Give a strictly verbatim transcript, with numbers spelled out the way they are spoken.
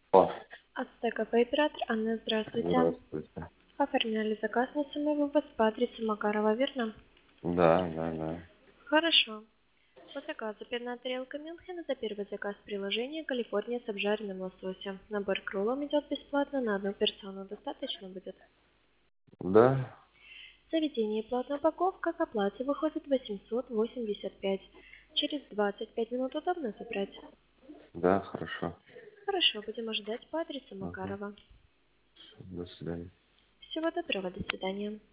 О, Ацтеков оператор Анна, здравствуйте. здравствуйте. Оформляли заказ на самовывоз по адресу Макарова, верно? Да, да, да. Хорошо. По заказу пивная тарелка Мюнхена за первый заказ приложения Калифорния с обжаренным лососем. Набор к роллам идет бесплатно на одну персону. Достаточно будет? Да, Заведение платная упаковка к оплате выходит восемьсот восемьдесят пять. Через двадцать пять минут удобно забрать? да, хорошо. Хорошо, будем ожидать по адресу Ага. Макарова. До свидания. Всего доброго, до свидания.